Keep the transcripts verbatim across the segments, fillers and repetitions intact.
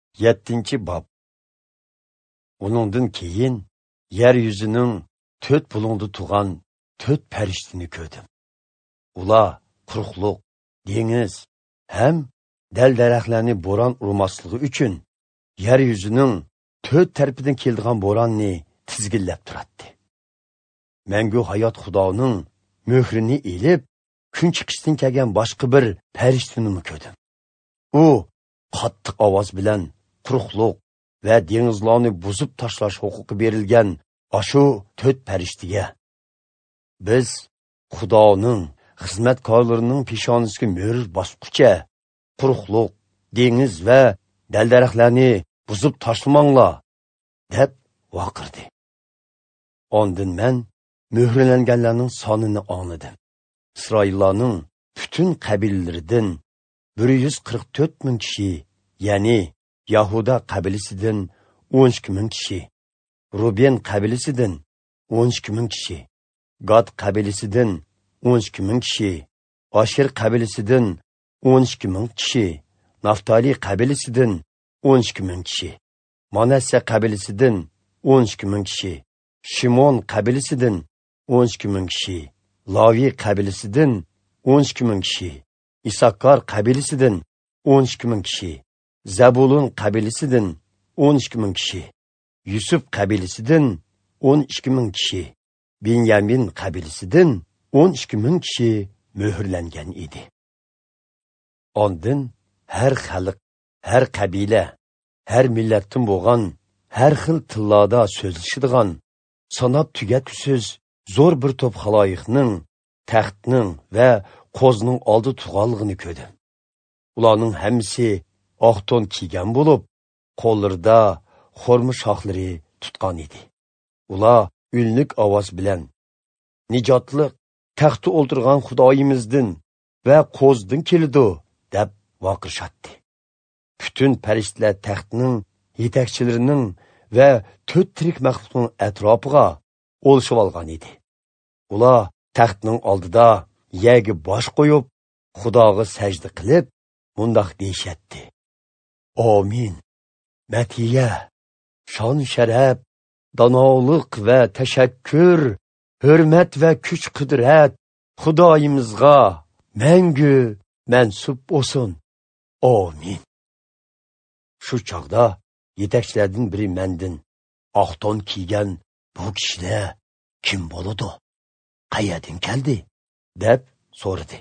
yettinchi bob. Uningdan keyin yer yuzining to'rt bulungda turgan to'rt farishtani ko'rdim. Ular quruqliq, dengiz ham dal-daraxtlarni bo'ron urmasligi uchun yer yuzining to'rt tarafidan keladigan bo'ronni tizgillab turadi. Mangu hayot Xudoning möhrini elib, kun chiqishdan kelgan boshqa bir farishtani ko'rdim. U qattiq ovoz bilan quruqliq va dengizlarni buzib tashlash huquqi berilgan ashu to'rt farishtaga biz Xudoning xizmatkorlarining peshonasiga mo'r bosqucha quruqliq, dengiz va dal-daraxtlarni buzib tashlamanglar deb vaqirdi. Ondan men möhürlanganlarning sonini angladim. İsraillarning bütün qabilalaridan bir yuz qirq to'rt ming kishi, ya'ni Yahuda qabilasidan o'n ikki ming kishi, Ruben qabilasidan o'n ikki ming kishi, Gad qabilasidan o'n ikki ming kishi, Ashir qabilasidan o'n ikki ming kishi, Naftali qabilasidan o'n ikki ming kishi, Manasse qabilasidan o'n ikki ming kishi, Shimon qabilasidan o'n ikki ming kishi, Lavi qabilasidan o'n ikki ming kishi, İsakkar qabilasidan o'n ikki ming kishi, Zabulun qabilasidan o'n ikki ming kishi, Yusuf qabilasidan o'n ikki ming kishi, Benyamin qabilasidan o'n ikki ming kishi möhürlangan edi. Ondan her xalq, her qabila, her millatdan bo'lgan, her xil tillarda so'zlashadigan, sanab tugatuvsiz zo'r bir to'p xaloyiqning, taxtning va qo'zning oldi turganligini ko'rdim. Ularning hammasi oq to'n kiygan bo'lib, qo'llarida xurma shoxlari tutgan edi. Ular ülnük ovoz bilan nijotliq taxtda o'ltirgan Xudoyimizdan va qo'zdan keladi deb vaqirishadi. Bütün farishtalar taxtning yetakchilarining va to'rt tirik maxluqning atrofiga olishib olgan edi. Ular taxtning oldida yerga bosh qo'yib, Xudoga sajda qilib, mundaq deyishadi: Amin. Matiya, shon sharaf, donolik va tashakkur, hurmat va kuch qudrat Xudoyimizga mangu mansub bo'lsin. Amin. Shu chog'da yetakchilardan biri mendan oq to'n kiygan bu kishilar kim bo'ladi? Qayerdan keldi? deb so'radi.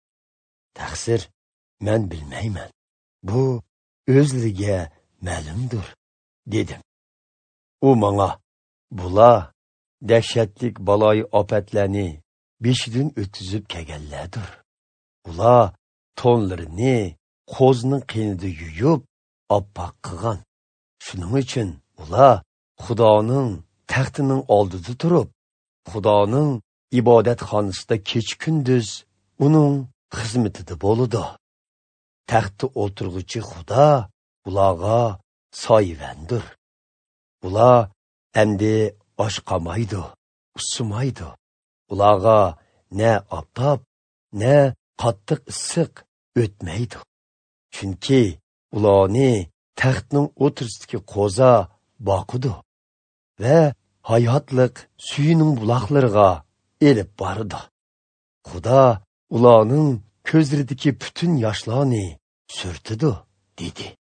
Taqsir, men bilmayman. Bu o'zlariga ma'lumdir, dedim. U menga, bular dahshatlik baloy ofatlarni beshidan o'tkazib kelganlardir. Ular to'nlarini qo'zning qinida yuyib, oppoq qilgan. Shuning uchun ular Xudoning taxtining oldida turib, Xudoning ibodatxonasida kech-kunduz uning xizmatida bo'ladi. Taxtda o'tirguchi Xudo ularga soyvandir. Ular endi oshqamaydi, usimaydi. Ularga ne oftob, ne qattiq issiq o'tmaydi. Chunki ularni taxtning o'tirsidagi qo'za boqidi va hayotlik suyuning buloqlariga elib bordi. Xudo ularning ko'zlaridagi bütün yoshlarni surtidi, dedi.